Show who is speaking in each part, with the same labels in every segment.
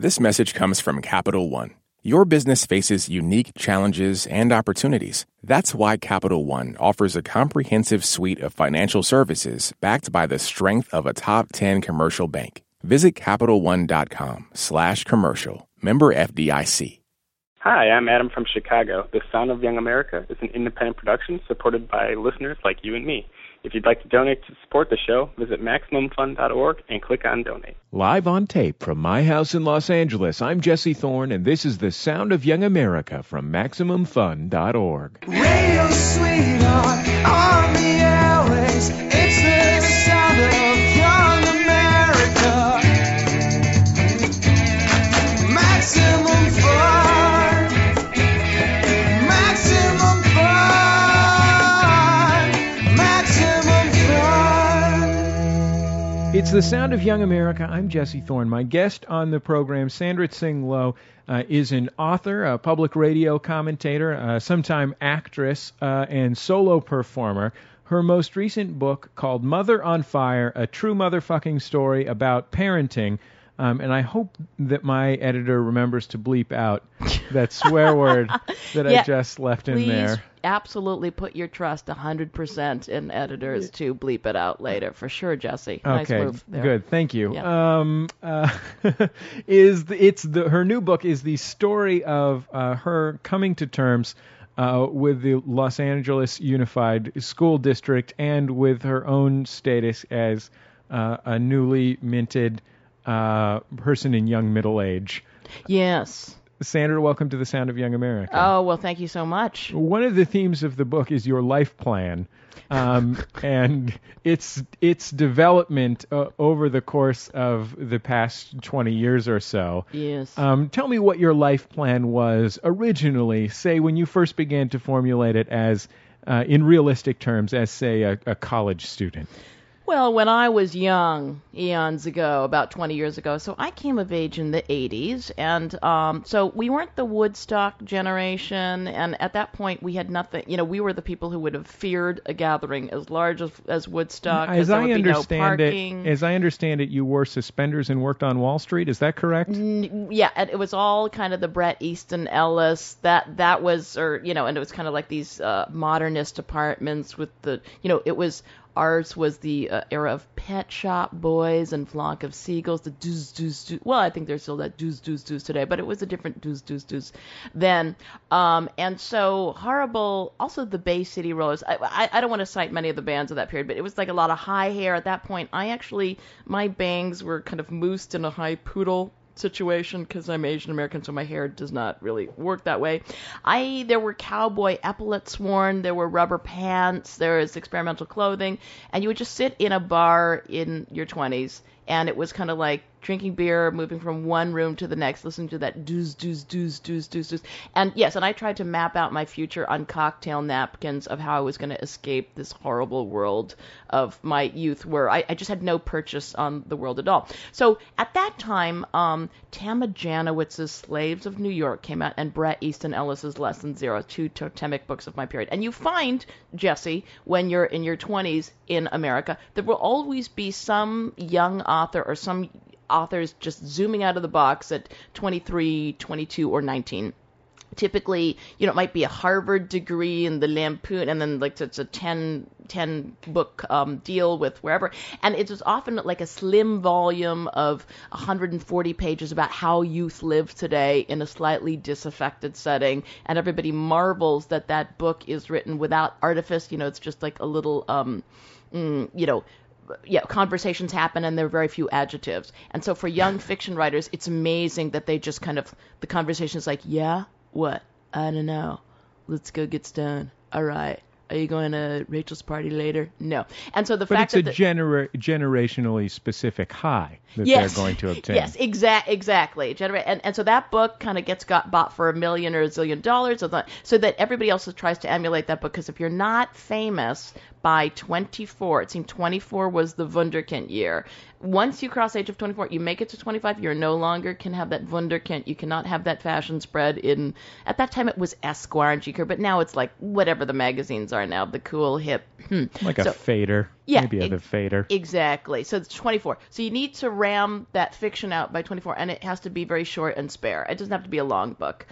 Speaker 1: This message comes from Capital One. Your business faces unique challenges and opportunities. That's why Capital One offers a comprehensive suite of financial services backed by the strength of a top 10 commercial bank. Visit CapitalOne.com/commercial. Member FDIC.
Speaker 2: Hi, I'm Adam from Chicago. The Sound of Young America is an independent production supported by listeners like you and me. If you'd like to donate to support the show, visit MaximumFund.org and click on Donate.
Speaker 3: Live on tape from my house in Los Angeles, I'm Jesse Thorne, and this is the Sound of Young America from MaximumFund.org.
Speaker 4: Radio sweetheart on the airwaves. It's the sound of young America. Maximum fun. Maximum fun. Maximum fun.
Speaker 3: It's the Sound of Young America. I'm Jesse Thorne. My guest on the program, Sandra Tsing Loh, is an author, a public radio commentator, sometime actress, and solo performer. Her most recent book, called Mother on Fire, a true motherfucking story about parenting. And I hope that my editor remembers to bleep out that swear word that I just left in there.
Speaker 5: Please absolutely put your trust 100% in editors to bleep it out later. For sure, Jesse. Nice move there.
Speaker 3: Good. Thank you.
Speaker 5: Yeah.
Speaker 3: Her new book is the story of her coming to terms with the Los Angeles Unified School District and with her own status as a newly minted person in young middle age.
Speaker 5: Yes.
Speaker 3: Sandra, welcome to the Sound of Young America.
Speaker 5: Oh, well, thank you so much.
Speaker 3: One of the themes of the book is your life plan, and its development over the course of the past 20 years or so.
Speaker 5: Yes.
Speaker 3: Tell me what your life plan was originally, say when you first began to formulate it as, in realistic terms, as, say, a college student.
Speaker 5: Well, when I was young, eons ago, about 20 years ago, so I came of age in the 80s, and so we weren't the Woodstock generation, and at that point we had nothing, we were the people who would have feared a gathering as large as Woodstock, because there would be no parking.
Speaker 3: As I understand it, you wore suspenders and worked on Wall Street, is that correct?
Speaker 5: Yeah, and it was all kind of the Bret Easton Ellis, that was, and it was kind of like these modernist apartments with the, ours was the era of Pet Shop Boys and Flock of Seagulls, the doos, doos, doos. Well, I think there's still that doos, doos, doos today, but it was a different doos, doos, doos then. And so horrible, also the Bay City Rollers. I don't want to cite many of the bands of that period, but it was like a lot of high hair at that point. My bangs were kind of moosed in a high poodle situation because I'm Asian American, so my hair does not really work that way. There were cowboy epaulets worn, there were rubber pants, there was experimental clothing, and you would just sit in a bar in your 20s, and it was kind of like drinking beer, moving from one room to the next, listening to that doos, doos, doos, doos, doos, doos. And yes, and I tried to map out my future on cocktail napkins of how I was going to escape this horrible world of my youth where I just had no purchase on the world at all. So at that time, Tama Janowitz's Slaves of New York came out, and Bret Easton Ellis's Lesson Zero, two totemic books of my period. And you find, Jesse, when you're in your 20s in America, there will always be some young author or some authors just zooming out of the box at 23, 22, or 19. Typically, it might be a Harvard degree in the Lampoon, and then like it's a 10 book deal with wherever. And it was often like a slim volume of 140 pages about how youth live today in a slightly disaffected setting. And everybody marvels that book is written without artifice. It's just like a little, conversations happen and there are very few adjectives. And so for young fiction writers, it's amazing that they just kind of, the conversation is like, yeah, what? I don't know. Let's go get stoned. All right. Are you going to Rachel's party later? No. And so the fact that...
Speaker 3: But it's a generationally specific high that they're going to obtain.
Speaker 5: Yes, exactly. And so that book kind of got bought for $1 million or $1 zillion, so that everybody else tries to emulate that book, because if you're not famous by 24, it seemed 24 was the Wunderkind year. Once you cross age of 24, you make it to 25, you no longer can have that Wunderkind. You cannot have that fashion spread in, at that time it was Esquire and GQ, but now it's like whatever the magazines are now, the cool, hip.
Speaker 3: Like a fader.
Speaker 5: Yeah,
Speaker 3: maybe the fader.
Speaker 5: Exactly. So it's 24. So you need to ram that fiction out by 24, and it has to be very short and spare. It doesn't have to be a long book.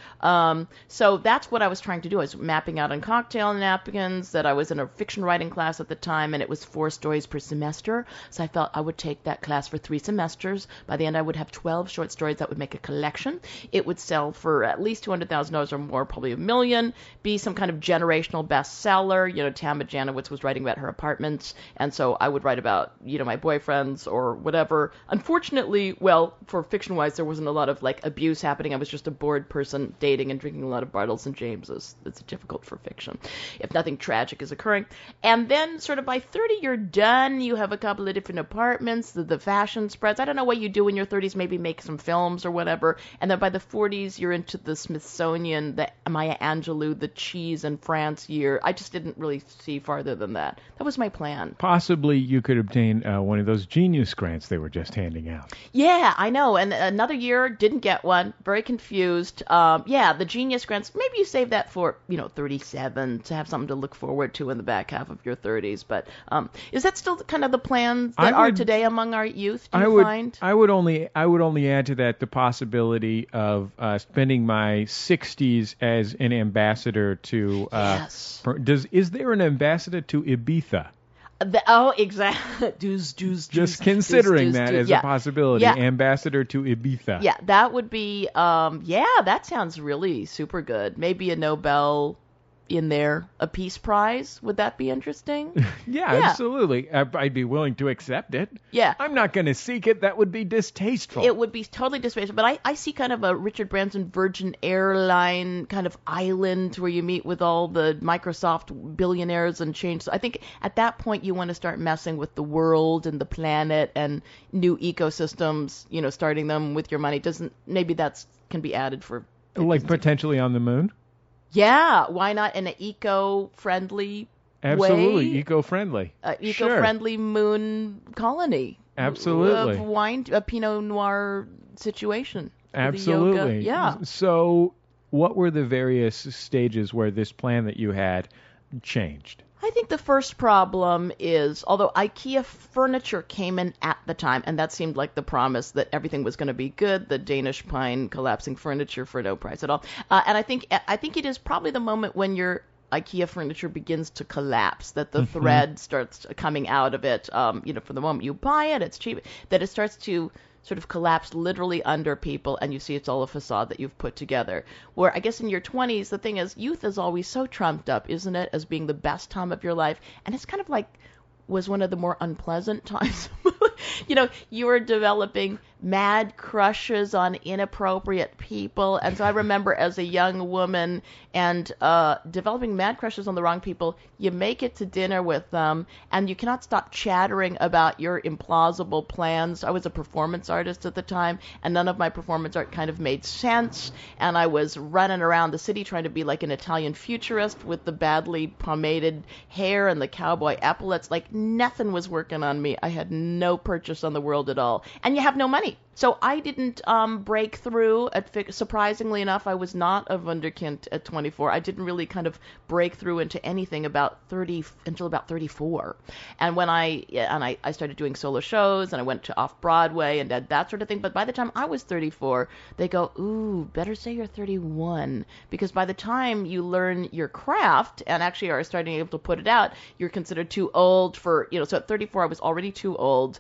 Speaker 5: So that's what I was trying to do. I was mapping out on cocktail napkins that I was in a fiction writing class at the time, and it was 4 stories per semester. So I felt I would take that class for 3 semesters. By the end, I would have 12 short stories that would make a collection. It would sell for at least $200,000 or more, probably $1 million, be some kind of generational bestseller. Tama Janowitz was writing about her apartments, and so I would write about, my boyfriends or whatever. Unfortunately, well, for fiction-wise, there wasn't a lot of, abuse happening. I was just a bored person dating and drinking a lot of Bartles and Jameses. It's difficult for fiction, if nothing tragic is occurring. And then sort of by 30, you're done. You have a couple of different apartments. The fashion spreads. I don't know what you do in your 30s, maybe make some films or whatever. And then by the 40s, you're into the Smithsonian, the Maya Angelou, the cheese in France year. I just didn't really see farther than that. That was my plan.
Speaker 3: Possibly you could obtain one of those genius grants they were just handing out.
Speaker 5: Yeah, I know. And another year, didn't get one. Very confused. The genius grants, maybe you save that for, 37 to have something to look forward to in the back half of your 30s. But is that still kind of the plans that are today among our youth, do you find?
Speaker 3: I would only add to that the possibility of spending my 60s as an ambassador to...
Speaker 5: Yes.
Speaker 3: Is there an ambassador to Ibiza?
Speaker 5: Exactly.
Speaker 3: Just considering that as a possibility.
Speaker 5: Yeah.
Speaker 3: Ambassador to Ibiza.
Speaker 5: Yeah, that would be, that sounds really super good. Maybe a Nobel in there, a Peace Prize. Would that be interesting?
Speaker 3: Yeah, absolutely. I'd be willing to accept it.
Speaker 5: Yeah.
Speaker 3: I'm not going to seek it. That would be distasteful.
Speaker 5: It would be totally distasteful. But I see kind of a Richard Branson Virgin Airline kind of island where you meet with all the Microsoft billionaires and change. So I think at that point you want to start messing with the world and the planet and new ecosystems, starting them with your money. Maybe that's can be added for...
Speaker 3: potentially on the moon?
Speaker 5: Yeah, why not in an eco-friendly
Speaker 3: Absolutely,
Speaker 5: way?
Speaker 3: eco-friendly.
Speaker 5: Eco-friendly moon colony.
Speaker 3: Absolutely.
Speaker 5: Of wine, a Pinot Noir situation.
Speaker 3: Absolutely.
Speaker 5: Yeah.
Speaker 3: So what were the various stages where this plan that you had changed?
Speaker 5: I think the first problem is, although IKEA furniture came in at the time, and that seemed like the promise that everything was going to be good, the Danish pine collapsing furniture for no price at all. And I think it is probably the moment when your IKEA furniture begins to collapse, that the thread starts coming out of it. From the moment you buy it, it's cheap, that it starts to sort of collapse literally under people, and you see it's all a facade that you've put together. Where I guess in your 20s, the thing is, youth is always so trumped up, isn't it, as being the best time of your life? And it's kind of like was one of the more unpleasant times. You were developing mad crushes on inappropriate people. And so I remember as a young woman and developing mad crushes on the wrong people, you make it to dinner with them and you cannot stop chattering about your implausible plans. I was a performance artist at the time, and none of my performance art kind of made sense. And I was running around the city trying to be like an Italian futurist with the badly pomaded hair and the cowboy epaulets. Like nothing was working on me. I had no purchase on the world at all. And you have no money. So I didn't break through. Surprisingly enough, I was not a wunderkind at 24. I didn't really kind of break through into anything until about 34. And when I started doing solo shows, and I went to off-Broadway and did that sort of thing. But by the time I was 34, they go, ooh, better say you're 31. Because by the time you learn your craft and actually are starting able to put it out, you're considered too old for, so at 34, I was already too old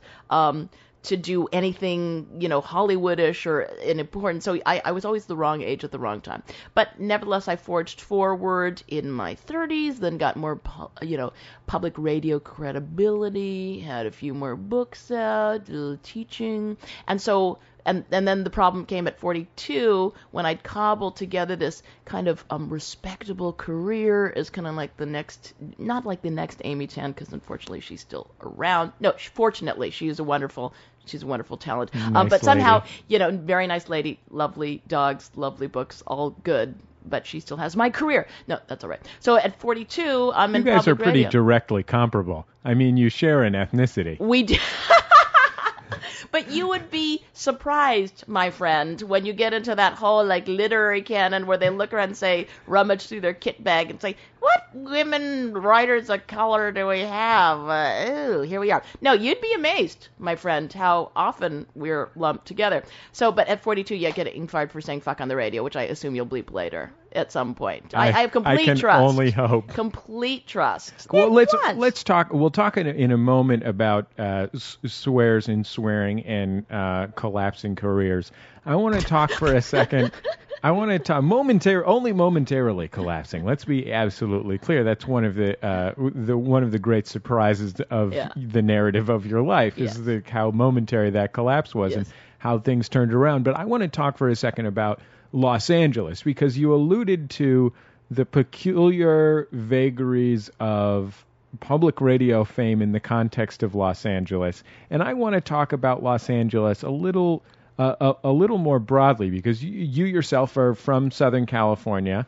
Speaker 5: to do anything, Hollywoodish or important. So I was always the wrong age at the wrong time. But nevertheless, I forged forward in my 30s, then got more, public radio credibility, had a few more books out, teaching. And so, and then the problem came at 42 when I'd cobbled together this kind of respectable career as kind of like not like the next Amy Tan, because unfortunately she's still around. No, fortunately, she's a wonderful talent.
Speaker 3: Nice
Speaker 5: but somehow,
Speaker 3: lady.
Speaker 5: Very nice lady, lovely dogs, lovely books, all good. But she still has my career. No, that's all right. So at 42, I'm in public radio.
Speaker 3: You guys are pretty directly comparable. I mean, you share an ethnicity.
Speaker 5: We do. But you would be surprised, my friend, when you get into that whole like literary canon where they look around and say, rummage through their kit bag and say, what women writers of color do we have? Ooh, here we are. No, you'd be amazed, my friend, how often we're lumped together. So, but at 42, you're getting fired for saying fuck on the radio, which I assume you'll bleep later at some point. I have complete
Speaker 3: I can
Speaker 5: trust.
Speaker 3: only hope.
Speaker 5: Complete trust.
Speaker 3: Well, let's talk. We'll talk in a moment about swears and swearing and collapsing careers. I want to talk for a second. I want to talk only momentarily collapsing. Let's be absolutely clear. That's one of the great surprises of the narrative of your life is how momentary that collapse was and how things turned around. But I want to talk for a second about Los Angeles, because you alluded to the peculiar vagaries of public radio fame in the context of Los Angeles. And I want to talk about Los Angeles a little more broadly, because you yourself are from Southern California.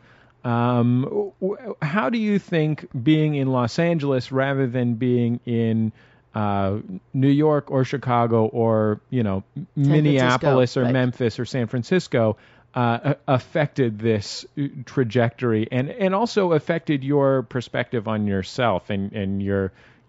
Speaker 3: How do you think being in Los Angeles rather than being in New York or Chicago or Minneapolis or Memphis or San Francisco affected this trajectory and also affected your perspective on yourself and your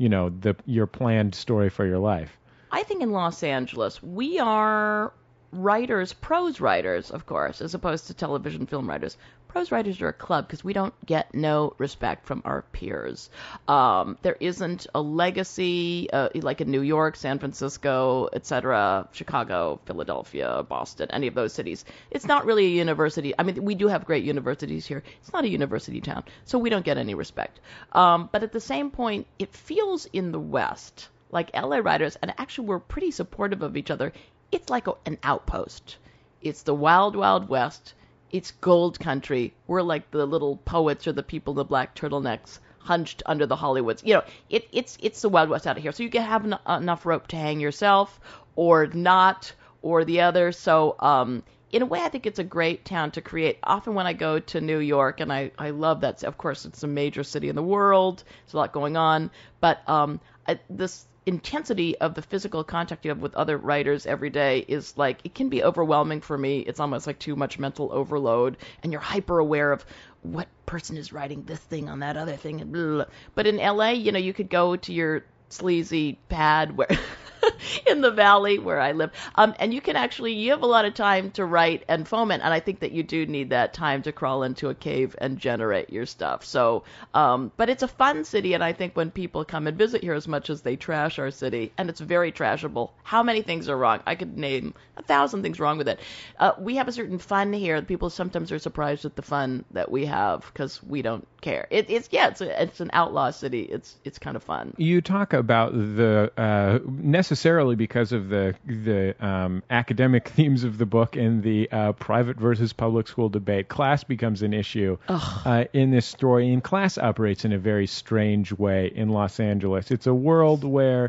Speaker 3: your planned story for your life?
Speaker 5: I think in Los Angeles we are writers, prose writers, of course, as opposed to television film writers. Prose writers are a club because we don't get no respect from our peers. There isn't a legacy like in New York, San Francisco, etc., Chicago, Philadelphia, Boston, any of those cities. It's not really a university. I mean, we do have great universities here. It's not a university town, so we don't get any respect. But at the same point, it feels in the West like LA writers, and actually we're pretty supportive of each other. It's like an outpost. It's the wild, wild West. It's gold country. We're like the little poets or the people in the black turtlenecks hunched under the Hollywoods. It's the Wild West out of here. So you can have enough rope to hang yourself or not or the other. So in a way, I think it's a great town to create. Often when I go to New York, and I love that. Of course, it's a major city in the world. There's a lot going on. But this intensity of the physical contact you have with other writers every day is like, it can be overwhelming for me. It's almost like too much mental overload, and you're hyper aware of what person is writing this thing on that other thing, and blah, blah. But in LA, you could go to your sleazy pad where in the valley where I live, and you have a lot of time to write and foment, and I think that you do need that time to crawl into a cave and generate your stuff. So, but it's a fun city, and I think when people come and visit here, as much as they trash our city, and it's very trashable, how many things are wrong? I could name 1,000 things wrong with it. We have a certain fun here. People sometimes are surprised at the fun that we have because we don't care. It's an outlaw city. It's kind of fun.
Speaker 3: You talk about the necessarily because of the academic themes of the book and the private versus public school debate. Class becomes an issue in this story, and class operates in a very strange way in Los Angeles. It's a world where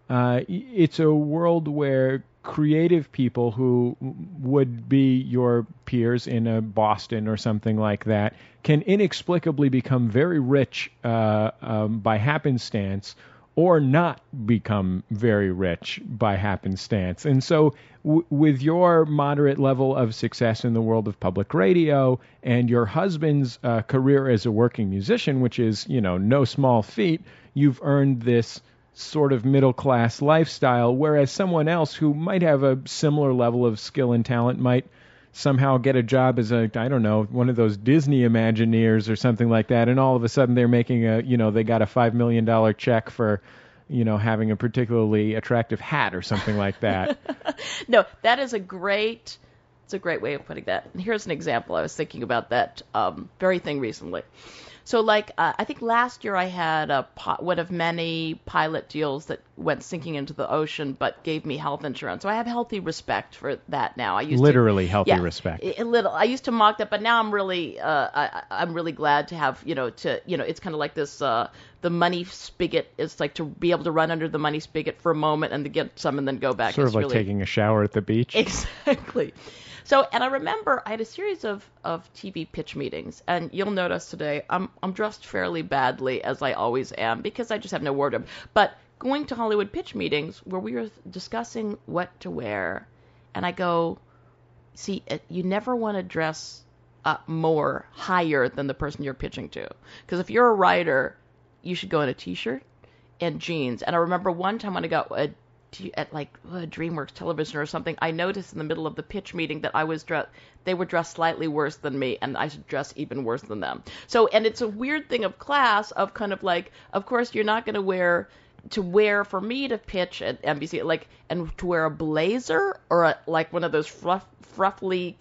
Speaker 3: creative people who would be your peers in a Boston or something like that can inexplicably become very rich by happenstance, or not become very rich by happenstance. And so with your moderate level of success in the world of public radio and your husband's career as a working musician, which is, no small feat, you've earned this sort of middle-class lifestyle, whereas someone else who might have a similar level of skill and talent might somehow get a job as one of those Disney Imagineers or something like that, and all of a sudden they're making they got a $5 million check for, having a particularly attractive hat or something like that.
Speaker 5: No, that is a great way of putting that. And here's an example. I was thinking about that very thing recently. So, I think last year I had one of many pilot deals that went sinking into the ocean, but gave me health insurance. So I have healthy respect for that now. I used
Speaker 3: healthy respect.
Speaker 5: I used to mock that, but now I'm really, I'm really glad to have, it's kind of like this. The money spigot is like to be able to run under the money spigot for a moment and to get some and then go back.
Speaker 3: Sort of like taking a shower at the beach.
Speaker 5: Exactly. So, and I remember I had a series of TV pitch meetings, and you'll notice today I'm dressed fairly badly, as I always am, because I just have no wardrobe. But going to Hollywood pitch meetings where we were discussing what to wear, and I go, see, you never want to dress up more higher than the person you're pitching to. Because if you're a writer, you should go in a t-shirt and jeans. And I remember one time when I got at like DreamWorks Television or something, I noticed in the middle of the pitch meeting that they were dressed slightly worse than me, and I should dress even worse than them. So, and it's a weird thing of class, of kind of like, of course you're not going to wear for me to pitch at NBC, like, and to wear a blazer or like one of those frilly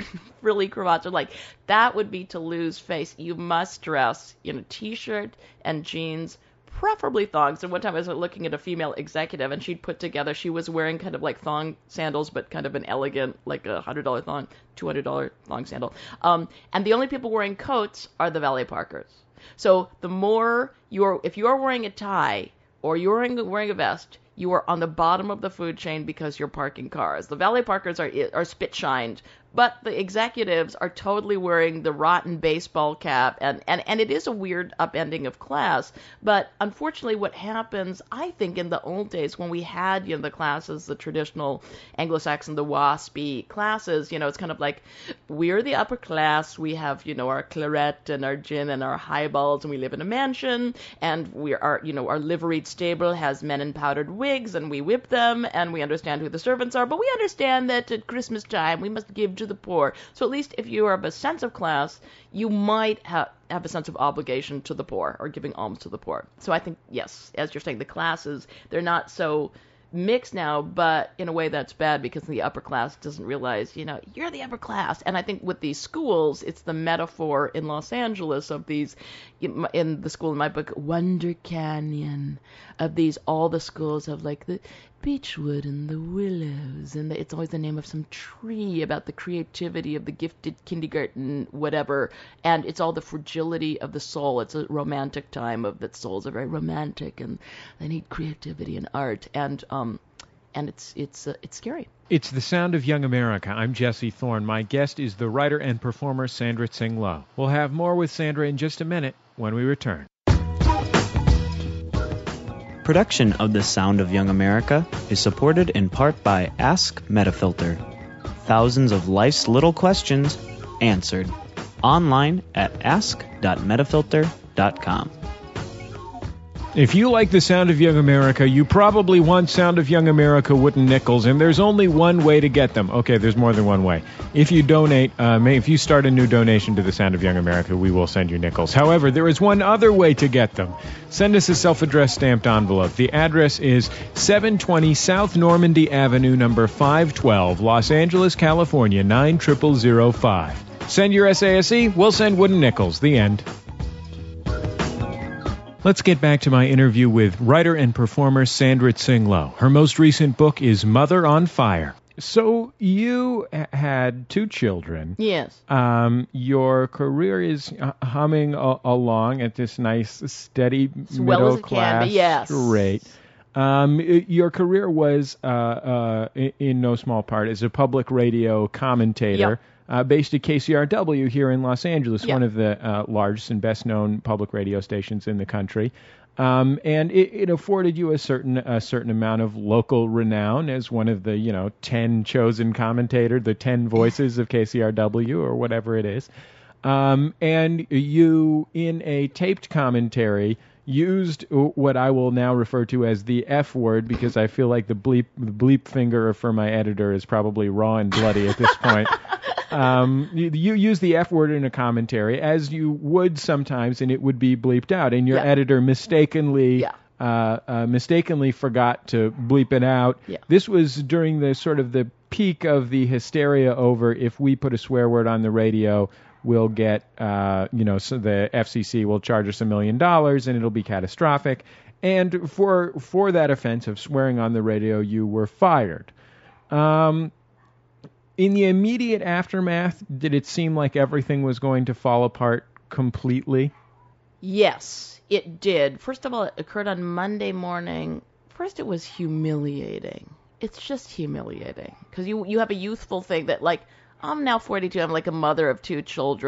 Speaker 5: cravats, or like, that would be to lose face. You must dress in a t-shirt and jeans, preferably thongs. And one time I was looking at a female executive, and she was wearing kind of like thong sandals, but kind of an elegant, like $100 thong, $200 thong sandal. And the only people wearing coats are the valet parkers. So the more if you're wearing a tie or you're wearing a vest, you are on the bottom of the food chain because you're parking cars. The valet parkers are spit shined, but the executives are totally wearing the rotten baseball cap, and it is a weird upending of class. But unfortunately, what happens, I think, in the old days when we had, the classes, the traditional Anglo-Saxon, the WASPy classes, it's kind of like, we're the upper class, we have, our claret and our gin and our highballs, and we live in a mansion, and our liveried stable has men in powdered wigs, and we whip them, and we understand who the servants are, but we understand that at Christmas time we must give to the poor. So at least if you have a sense of class, you might have a sense of obligation to the poor, or giving alms to the poor. So I think, yes, as you're saying, the classes, they're not so mixed now, but in a way that's bad, because the upper class doesn't realize, you're the upper class. And I think with these schools, it's the metaphor in Los Angeles of these, in the school in my book, Wonder Canyon, of these, all the schools have like the Beechwood and the Willows, and it's always the name of some tree, about the creativity of the gifted kindergarten, whatever, and it's all the fragility of the soul. It's a romantic time of that souls are very romantic, and they need creativity and art, and it's scary.
Speaker 3: It's The Sound of Young America. I'm Jesse Thorne. My guest is the writer and performer Sandra Tsing Loh. We'll have more with Sandra in just a minute when we return.
Speaker 6: Production of The Sound of Young America is supported in part by Ask Metafilter. Thousands of life's little questions answered. Online at ask.metafilter.com.
Speaker 3: If you like The Sound of Young America, you probably want Sound of Young America wooden nickels, and there's only one way to get them. Okay, there's more than one way. If you donate, if you start a new donation to The Sound of Young America, we will send you nickels. However, there is one other way to get them. Send us a self-addressed stamped envelope. The address is 720 South Normandy Avenue, number 512, Los Angeles, California, 90005. Send your SASE, we'll send wooden nickels. The end. Let's get back to my interview with writer and performer Sandra Tsing Loh. Her most recent book is Mother on Fire. So you had two children.
Speaker 5: Yes.
Speaker 3: Your career is humming along at this nice, steady, middle-class rate. Your career was, in no small part, as a public radio commentator.
Speaker 5: Yep.
Speaker 3: Based at KCRW here in Los Angeles, one of the largest and best-known public radio stations in the country. And it afforded you a certain amount of local renown as one of the 10 chosen commentator, the 10 voices of KCRW or whatever it is. And you, in a taped commentary, used what I will now refer to as the F word, because I feel like the bleep finger for my editor is probably raw and bloody at this point. You use the F word in a commentary, as you would sometimes, and it would be bleeped out. And your editor mistakenly forgot to bleep it out. Yeah. This was during the sort of the peak of the hysteria over, if we put a swear word on the radio, we'll get, so the FCC will charge us $1 million and it'll be catastrophic. And for that offense of swearing on the radio, you were fired. In the immediate aftermath, did it seem like everything was going to fall apart completely?
Speaker 5: Yes, it did. First of all, it occurred on Monday morning. First, it was humiliating. It's just humiliating. Because you have a youthful thing that, like, I'm now 42, I'm like a mother of two children,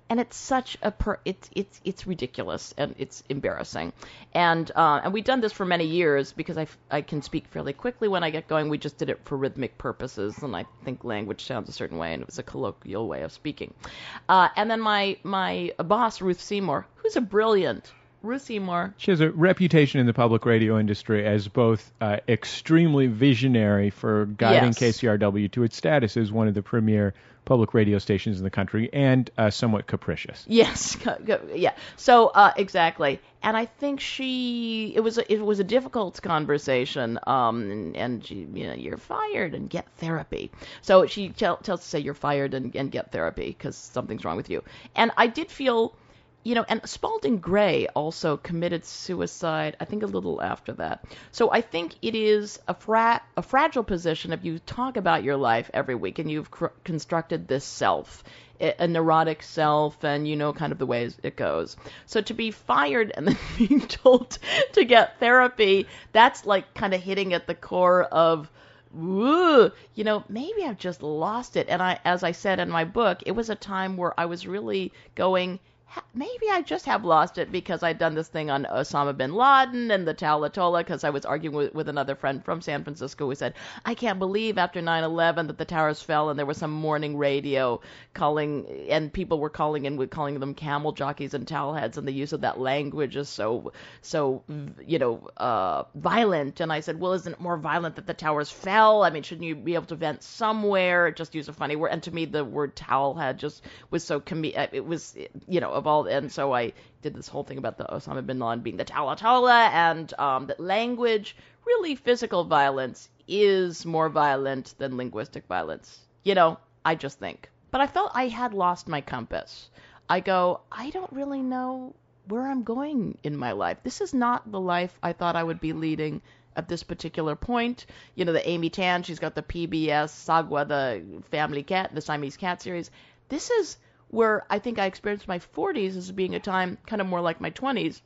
Speaker 5: and it's such a it's ridiculous and it's embarrassing, and we've done this for many years because I can speak fairly quickly when I get going. We just did it for rhythmic purposes, and I think language sounds a certain way, and it was a colloquial way of speaking. And then my boss Ruth Seymour, who's a brilliant. Ruth Seymour.
Speaker 3: She has a reputation in the public radio industry as both extremely visionary for guiding KCRW to its status as one of the premier public radio stations in the country, and somewhat capricious.
Speaker 5: Yes, yeah. So exactly, and I think it was a difficult conversation. And she, you're fired and get therapy. So she tells us to say you're fired and get therapy because something's wrong with you. And I did feel. And Spalding Gray also committed suicide, I think a little after that. So I think it is a fragile position if you talk about your life every week and you've constructed this self, a neurotic self, and kind of the ways it goes. So to be fired and then being told to get therapy, that's like kind of hitting at the core of, maybe I've just lost it. And as I said in my book, it was a time where I was really going, maybe I just have lost it because I'd done this thing on Osama bin Laden and the Towel-Atola, because I was arguing with another friend from San Francisco who said, I can't believe after 9/11 that the towers fell and there was some morning radio calling, and people were calling them camel jockeys and towel heads, and the use of that language is so violent. And I said, well, isn't it more violent that the towers fell? I mean, shouldn't you be able to vent somewhere? Just use a funny word. And to me, the word towel head just was so it was, evolved. And so I did this whole thing about the Osama bin Laden being the Towel-Atola, and that language, really physical violence, is more violent than linguistic violence. I just think. But I felt I had lost my compass. I don't really know where I'm going in my life. This is not the life I thought I would be leading at this particular point. The Amy Tan, she's got the PBS Sagwa, the family cat, the Siamese cat series. This is where I think I experienced my 40s as being a time kind of more like my 20s.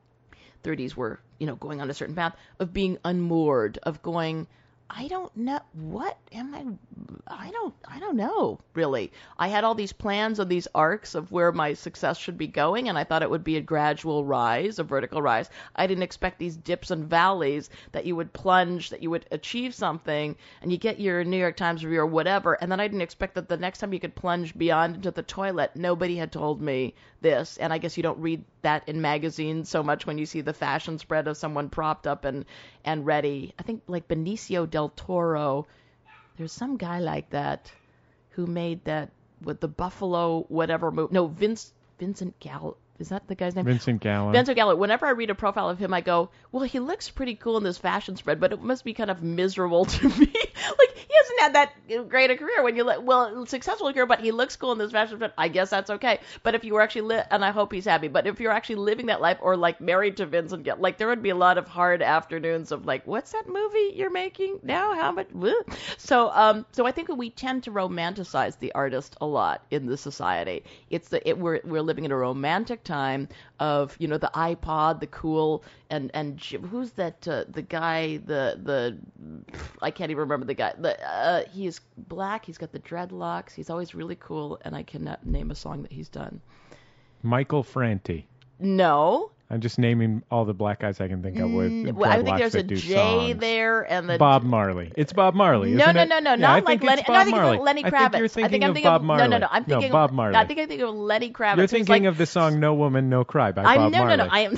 Speaker 5: 30s were, going on a certain path of being unmoored, of going, I don't know, what am I don't know, really. I had all these plans of these arcs of where my success should be going, and I thought it would be a gradual rise, a vertical rise. I didn't expect these dips and valleys that you would plunge, that you would achieve something, and you get your New York Times review or whatever, and then I didn't expect that the next time you could plunge beyond into the toilet. Nobody had told me this, and I guess you don't read that in magazines so much when you see the fashion spread of someone propped up and ready. I think like Benicio del Toro, there's some guy like that who made that with the Buffalo whatever movie. No, Vincent Gallo. Is that the guy's name?
Speaker 3: Vincent Gallo.
Speaker 5: Vincent Gallo. Whenever I read a profile of him, I go, well, he looks pretty cool in this fashion spread, but it must be kind of miserable to me. Like, he hasn't had that great a career when you successful career, but he looks cool in this fashion spread. I guess that's okay. But if you were actually and I hope he's happy, but if you're actually living that life, or like married to Vincent Gallo, like there would be a lot of hard afternoons of like, what's that movie you're making now? How much? So I think we tend to romanticize the artist a lot in this society. We're living in a romantic time of the iPod, the cool, and who's that the guy, the I can't even remember the guy. He's black, he's got the dreadlocks, he's always really cool, and I cannot name a song that he's done.
Speaker 3: Michael Franti.
Speaker 5: No.
Speaker 3: I'm just naming all the black guys I can think of with
Speaker 5: I think there's a J there, and the
Speaker 3: Bob Marley. It's Bob Marley,
Speaker 5: no,
Speaker 3: isn't it?
Speaker 5: No, not like Lenny. No, I think
Speaker 3: Marley.
Speaker 5: it's Lenny Kravitz.
Speaker 3: I think you're thinking of Bob Marley.
Speaker 5: No, I'm thinking
Speaker 3: Bob Marley.
Speaker 5: I think I'm thinking of Lenny Kravitz.
Speaker 3: You're thinking of the song "No Woman, No Cry" by Bob Marley.
Speaker 5: No, I am.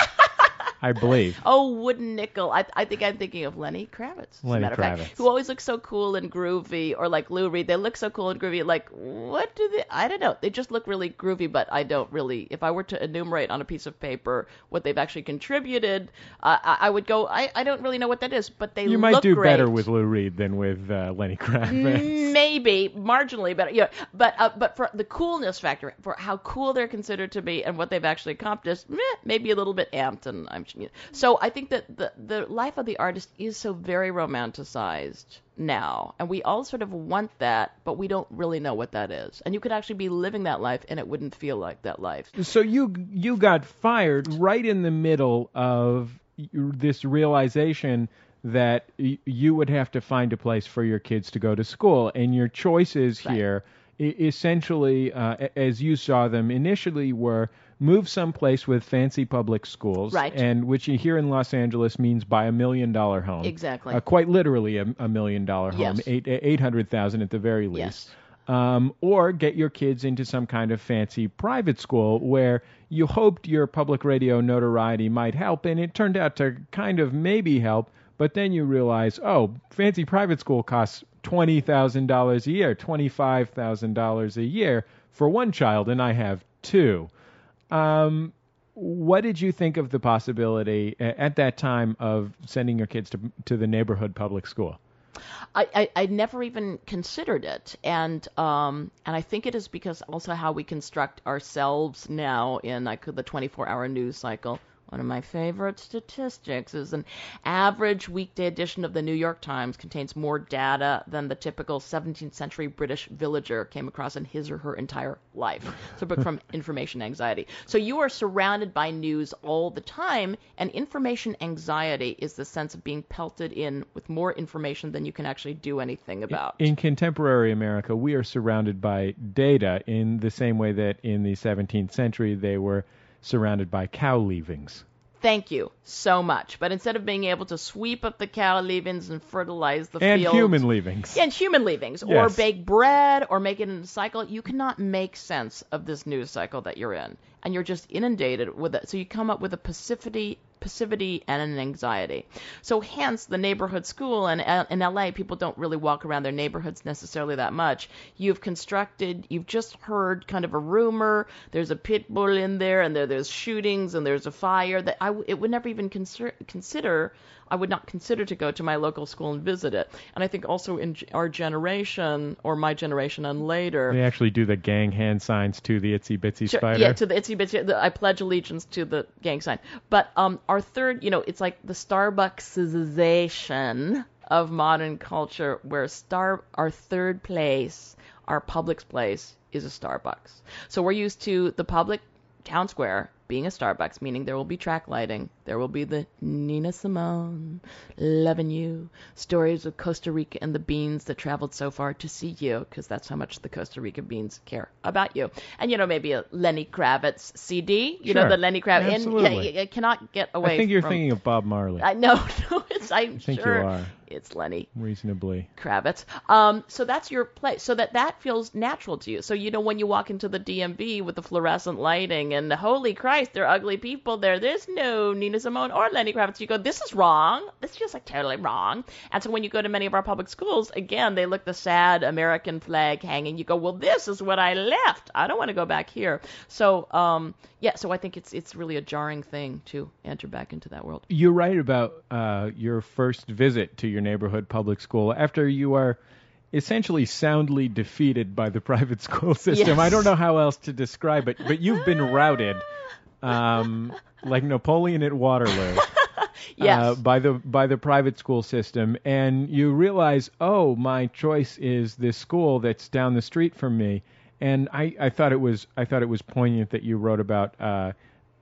Speaker 3: I believe.
Speaker 5: Oh, Wooden Nickel. I think I'm thinking of Lenny Kravitz, as a matter of fact, who always looks so cool and groovy, or like Lou Reed. They look so cool and groovy. Like, what do they? I don't know. They just look really groovy, but I don't really. If I were to enumerate on a piece of paper what they've actually contributed, I would go, I don't really know what that is, but they look great.
Speaker 3: You might do better with Lou Reed than with Lenny Kravitz.
Speaker 5: Maybe, marginally better. Yeah, but for the coolness factor, for how cool they're considered to be and what they've actually accomplished, maybe a little bit amped, and so I think that the life of the artist is so very romanticized now, and we all sort of want that, but we don't really know what that is. And you could actually be living that life, and it wouldn't feel like that life.
Speaker 3: So you got fired right in the middle of this realization that you would have to find a place for your kids to go to school, and your choices here essentially, as you saw them initially, were move someplace with fancy public schools,
Speaker 5: Right.
Speaker 3: and which here in Los Angeles means buy $1 million home.
Speaker 5: Exactly.
Speaker 3: Quite literally $1 million home,
Speaker 5: Yes.
Speaker 3: 800,000 at the very least.
Speaker 5: Yes.
Speaker 3: Or get your kids into some kind of fancy private school where you hoped your public radio notoriety might help, and it turned out to kind of maybe help, but then you realize, oh, fancy private school costs $20,000 a year, $25,000 a year for one child, and I have two. What did you think of the possibility at that time of sending your kids to the neighborhood public school?
Speaker 5: I never even considered it, and I think it is because also how we construct ourselves now in the 24-hour news cycle. One of my favorite statistics is an average weekday edition of the New York Times contains more data than the typical 17th century British villager came across in his or her entire life. It's a book from Information Anxiety. So you are surrounded by news all the time, and information anxiety is the sense of being pelted in with more information than you can actually do anything about.
Speaker 3: In contemporary America, we are surrounded by data in the same way that in the 17th century they were surrounded by cow leavings.
Speaker 5: Thank you so much. But instead of being able to sweep up the cow leavings and fertilize the
Speaker 3: And
Speaker 5: fields...
Speaker 3: human leavings.
Speaker 5: And human leavings.
Speaker 3: Yes.
Speaker 5: Or bake bread or make it in a cycle. You cannot make sense of this news cycle that you're in. And you're just inundated with it. So you come up with a passivity and an anxiety. So hence the neighborhood school, and in LA people don't really walk around their neighborhoods necessarily that much. You've just heard kind of a rumor, there's a pit bull in there, and there's shootings and there's a fire that it would never even consider. I would not consider to go to my local school and visit it. And I think also in our generation, or my generation and later...
Speaker 3: They actually do the gang hand signs to the itsy bitsy
Speaker 5: Sure,
Speaker 3: spider.
Speaker 5: yeah, to the itsy bitsy. I pledge allegiance to the gang sign. But our third, it's like the Starbucksization of modern culture, where our third place, our public place, is a Starbucks. So we're used to the public town square being a Starbucks, meaning there will be track lighting, there will be the Nina Simone, Lovin' You, stories of Costa Rica and the beans that traveled so far to see you, because that's how much the Costa Rica beans care about you. And, maybe a Lenny Kravitz CD,
Speaker 3: Sure.
Speaker 5: The Lenny Kravitz.
Speaker 3: Absolutely.
Speaker 5: And, you cannot get away from...
Speaker 3: I think you're thinking of Bob Marley.
Speaker 5: No,
Speaker 3: I think
Speaker 5: sure
Speaker 3: you are.
Speaker 5: It's Lenny
Speaker 3: Reasonably.
Speaker 5: Kravitz. So that's your place. So that feels natural to you. So, when you walk into the DMV with the fluorescent lighting and holy Christ, they're ugly people there. There's no Nina Simone or Lenny Kravitz. You go, this is wrong. This is just totally wrong. And so when you go to many of our public schools, again, they look the sad American flag hanging. You go, well, this is what I left. I don't want to go back here. So, so I think it's really a jarring thing to enter back into that world.
Speaker 3: You write about your first visit to your neighborhood public school after you are essentially soundly defeated by the private school system.
Speaker 5: Yes.
Speaker 3: I don't know how else to describe it, but you've been routed like Napoleon at Waterloo.
Speaker 5: Yes.
Speaker 3: By the private school system, and you realize, oh, my choice is this school that's down the street from me. And I thought it was poignant that you wrote about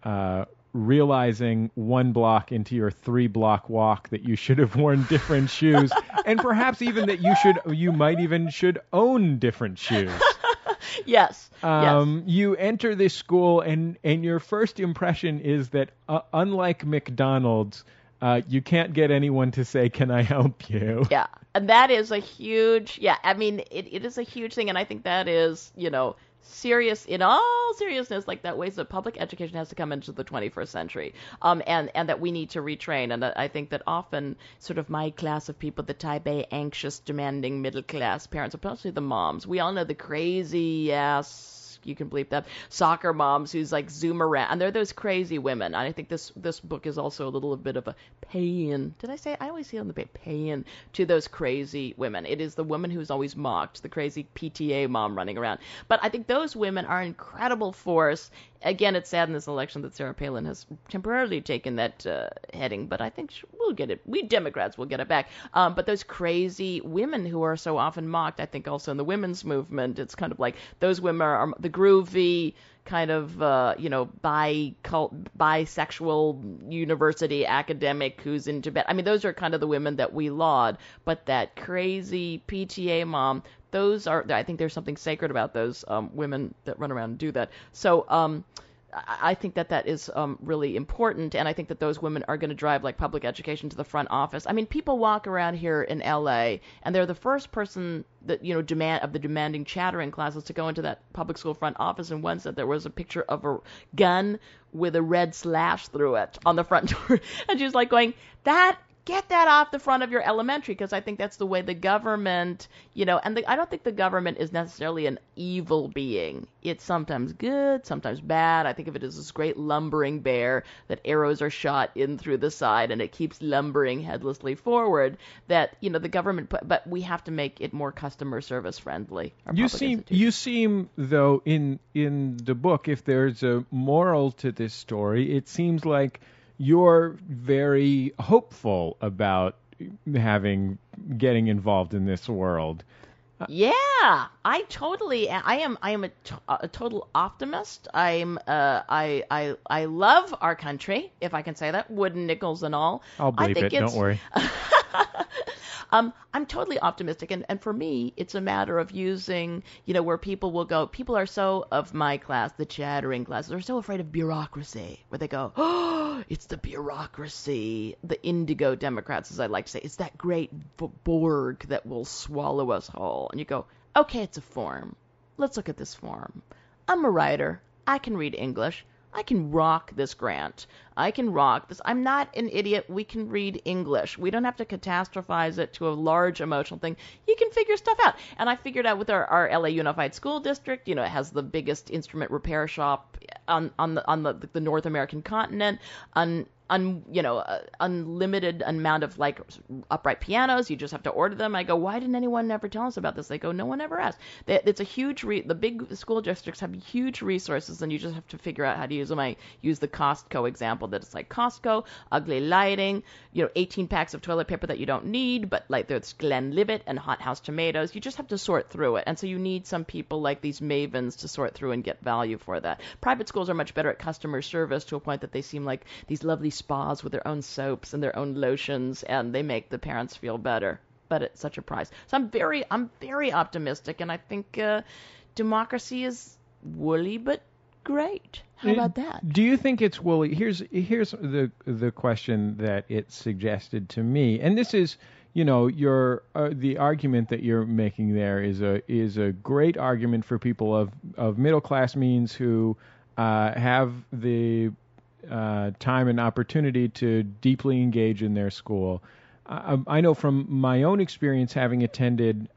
Speaker 3: realizing 1 block into your 3-block walk that you should have worn different shoes, and perhaps even that you might even should own different shoes.
Speaker 5: Yes.
Speaker 3: You enter this school, and your first impression is that unlike McDonald's, you can't get anyone to say, "Can I help you?"
Speaker 5: Yeah, and that is a huge. Yeah, I mean, it is a huge thing, and I think that is, serious in all seriousness, like that ways that public education has to come into the 21st century, and that we need to retrain. And I think that often sort of my class of people, the type A, anxious, demanding, middle class parents, especially the moms, we all know the crazy ass, you can bleep that, soccer moms who's zoom around, and they're those crazy women. And I think this book is also a little bit of a pay-in. Did I say? I always see on the pay-in to those crazy women. It is the woman who's always mocked, the crazy PTA mom running around. But I think those women are an incredible force. Again, it's sad in this election that Sarah Palin has temporarily taken that heading, but I think we'll get it. We Democrats will get it back. But those crazy women who are so often mocked, I think also in the women's movement, it's kind of like those women are the groovy kind of bisexual university academic who's in Tibet. I mean, those are kind of the women that we laud. But that crazy PTA mom, I think there's something sacred about those women that run around and do that. So I think that is really important, and I think that those women are going to drive like public education to the front office. I mean, people walk around here in LA, and they're the first person that demanding chattering classes to go into that public school front office. And one said there was a picture of a gun with a red slash through it on the front door, and she was like going, Get that off the front of your elementary, because I think that's the way the government, and I don't think the government is necessarily an evil being. It's sometimes good, sometimes bad. I think of it as this great lumbering bear that arrows are shot in through the side and it keeps lumbering headlessly forward, that, the government, but we have to make it more customer service friendly.
Speaker 3: You seem, though, in the book, if there's a moral to this story, it seems like you're very hopeful about getting involved in this world.
Speaker 5: Yeah, I am a total optimist. I love our country, if I can say that, wooden nickels and all.
Speaker 3: I'll bleep it, don't worry.
Speaker 5: I'm totally optimistic, and for me, it's a matter of using, where people will go. People are so, of my class, the chattering classes, are so afraid of bureaucracy, where they go, oh, it's the bureaucracy. The indigo Democrats, as I like to say, it's that great Borg that will swallow us whole. And you go, okay, it's a form. Let's look at this form. I'm a writer. I can read English. I can rock this grant. I can rock this. I'm not an idiot. We can read English. We don't have to catastrophize it to a large emotional thing. You can figure stuff out. And I figured out with our LA Unified School District, it has the biggest instrument repair shop on the North American continent, unlimited amount of like upright pianos. You just have to order them. I go, why didn't anyone ever tell us about this? They go, no one ever asked. It's a huge, the big school districts have huge resources, and you just have to figure out how to use them. I use the Costco example, that it's like Costco, ugly lighting, 18 packs of toilet paper that you don't need, but like there's Glenlivet and hothouse tomatoes. You just have to sort through it. And so you need some people like these mavens to sort through and get value for that. Private schools are much better at customer service, to a point that they seem like these lovely spas with their own soaps and their own lotions, and they make the parents feel better, but at such a price. So I'm very optimistic, and I think democracy is woolly but great. How about that?
Speaker 3: Do you think it's woolly? Here's the question that it suggested to me, and this is, your the argument that you're making there is a great argument for people of middle class means who have the time and opportunity to deeply engage in their school. I know from my own experience, having attended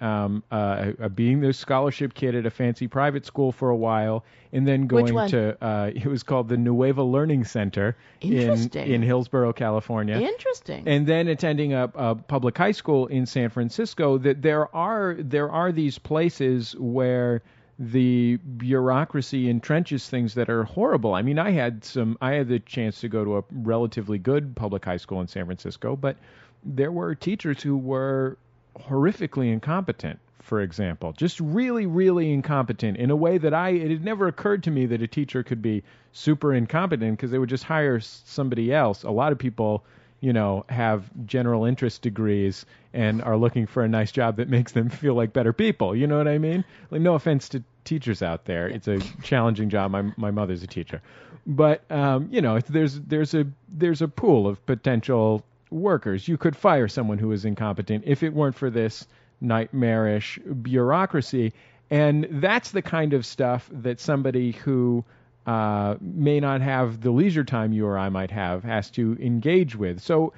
Speaker 3: being the scholarship kid at a fancy private school for a while, and then going to it was called the Nueva Learning Center in Hillsborough, California.
Speaker 5: Interesting.
Speaker 3: And then attending a public high school in San Francisco. That there are these places where the bureaucracy entrenches things that are horrible. I mean, I had the chance to go to a relatively good public high school in San Francisco, but there were teachers who were horrifically incompetent, for example, just really, really incompetent in a way that it had never occurred to me that a teacher could be super incompetent, because they would just hire somebody else. A lot of people, have general interest degrees and are looking for a nice job that makes them feel like better people. You know what I mean? Like, no offense to teachers out there. It's a challenging job. My mother's a teacher. But, there's a pool of potential workers. You could fire someone who is incompetent if it weren't for this nightmarish bureaucracy. And that's the kind of stuff that somebody who may not have the leisure time you or I might have has to engage with. So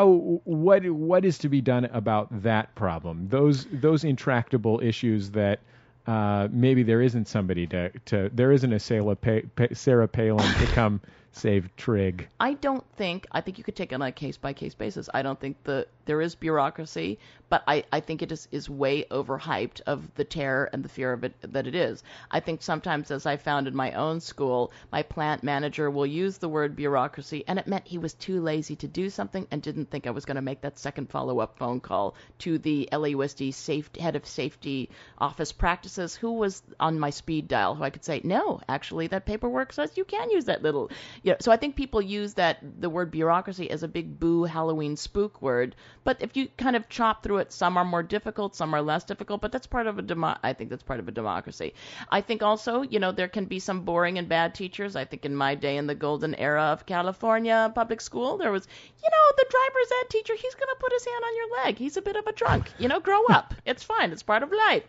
Speaker 3: what is to be done about that problem? Those intractable issues that maybe there isn't somebody there isn't a Sarah Palin to come save trig.
Speaker 5: I think you could take it on a case-by-case basis. I don't think there is bureaucracy, but I think it is way overhyped of the terror and the fear of it that it is. I think sometimes, as I found in my own school, my plant manager will use the word bureaucracy, and it meant he was too lazy to do something and didn't think I was going to make that second follow-up phone call to the LAUSD head of safety office practices, who was on my speed dial, who I could say, no, actually, that paperwork says you can use that little... So I think people use the word bureaucracy as a big boo Halloween spook word, but if you kind of chop through it, some are more difficult, some are less difficult, but that's part of I think that's part of a democracy. I think also, there can be some boring and bad teachers. I think in my day, in the golden era of California public school, there was, the driver's ed teacher, he's going to put his hand on your leg. He's a bit of a drunk. Grow up. It's fine. It's part of life.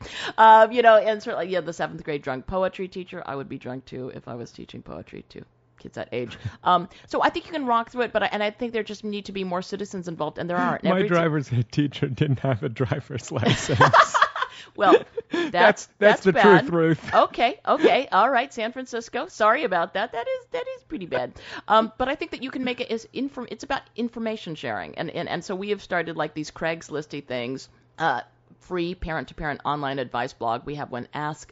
Speaker 5: And certainly, the 7th grade drunk poetry teacher, I would be drunk too if I was teaching poetry too. Kids that age. So I think you can rock through it, and I think there just need to be more citizens involved, and there aren't.
Speaker 3: My driver's ed teacher didn't have a driver's license.
Speaker 5: Well, that's
Speaker 3: the
Speaker 5: bad.
Speaker 3: truth.
Speaker 5: Okay, all right, San Francisco. Sorry about that. That is pretty bad. But I think that you can make it it's about information sharing, and so we have started like these Craigslisty things. Free parent-to-parent online advice blog. We have one,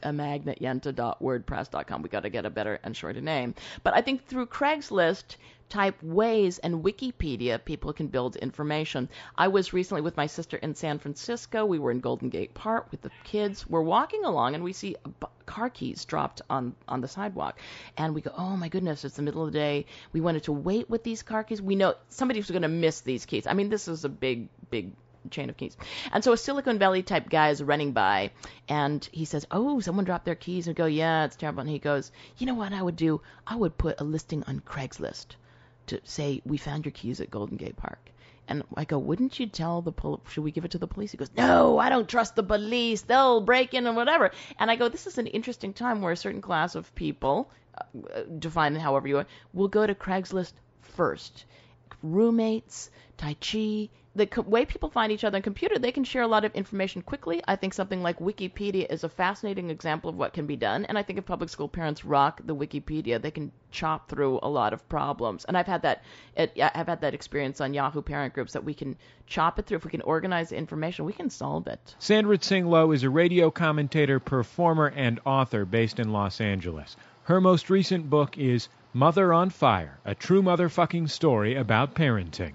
Speaker 5: askamagnetjenta.wordpress.com. We got to get a better and shorter name. But I think through Craigslist type ways and Wikipedia, people can build information. I was recently with my sister in San Francisco. We were in Golden Gate Park with the kids. We're walking along and we see car keys dropped on the sidewalk. And we go, oh my goodness, it's the middle of the day. We wanted to wait with these car keys. We know somebody's going to miss these keys. I mean, this is a big chain of keys. And so a Silicon Valley type guy is running by and he says, oh, someone dropped their keys, and we go, yeah, it's terrible. And he goes, you know what I would do? I would put a listing on Craigslist to say, we found your keys at Golden Gate Park. And I go, wouldn't you tell the police? Should we give it to the police? He goes, no, I don't trust the police. They'll break in and whatever. And I go, this is an interesting time where a certain class of people, define it however you want, will go to Craigslist first. Roommates, Tai Chi, the way people find each other on computer, they can share a lot of information quickly. I think something like Wikipedia is a fascinating example of what can be done. And I think if public school parents rock the Wikipedia, they can chop through a lot of problems. And I've had that experience on Yahoo parent groups, that we can chop it through. If we can organize the information, we can solve it.
Speaker 3: Sandra Tsing Loh is a radio commentator, performer, and author based in Los Angeles. Her most recent book is Mother on Fire, a true motherfucking story about parenting.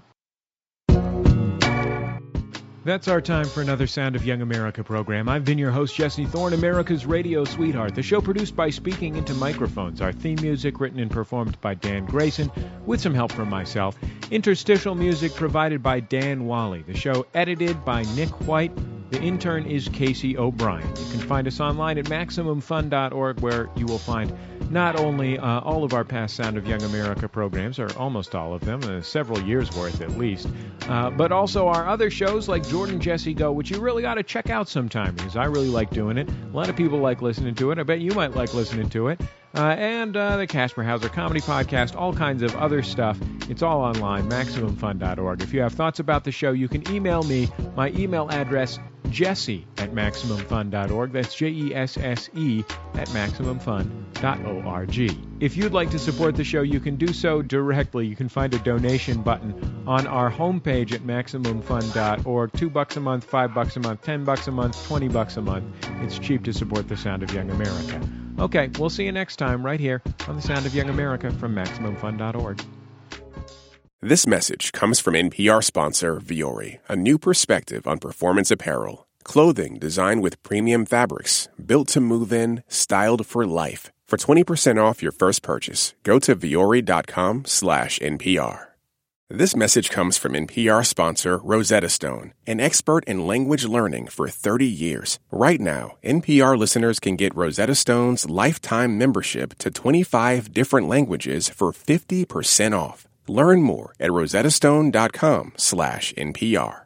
Speaker 3: That's our time for another Sound of Young America program. I've been your host, Jesse Thorne, America's radio sweetheart. The show produced by Speaking Into Microphones. Our theme music written and performed by Dan Grayson, with some help from myself. Interstitial music provided by Dan Wally. The show edited by Nick White. The intern is Casey O'Brien. You can find us online at MaximumFun.org, where you will find not only all of our past Sound of Young America programs, or almost all of them, several years' worth at least, but also our other shows like Jordan Jesse Go, which you really ought to check out sometime, because I really like doing it. A lot of people like listening to it. I bet you might like listening to it. And the Casper Hauser Comedy Podcast, all kinds of other stuff. It's all online, MaximumFun.org. If you have thoughts about the show, you can email me. My email address, jesse@MaximumFun.org. That's JESSE at MaximumFun.org. If you'd like to support the show, you can do so directly. You can find a donation button on our homepage at MaximumFun.org. $2 a month, $5 a month, $10 a month, $20 a month. It's cheap to support the Sound of Young America. Okay, we'll see you next time right here on the Sound of Young America from MaximumFun.org.
Speaker 1: This message comes from NPR sponsor Vuori, a new perspective on performance apparel. Clothing designed with premium fabrics, built to move in, styled for life. For 20% off your first purchase, go to vuori.com/NPR. This message comes from NPR sponsor Rosetta Stone, an expert in language learning for 30 years. Right now, NPR listeners can get Rosetta Stone's lifetime membership to 25 different languages for 50% off. Learn more at rosettastone.com/NPR.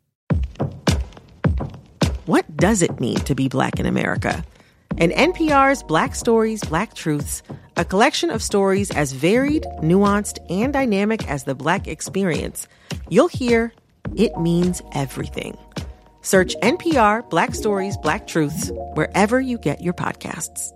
Speaker 7: What does it mean to be Black in America? In NPR's Black Stories, Black Truths, a collection of stories as varied, nuanced, and dynamic as the Black experience, you'll hear it means everything. Search NPR Black Stories, Black Truths wherever you get your podcasts.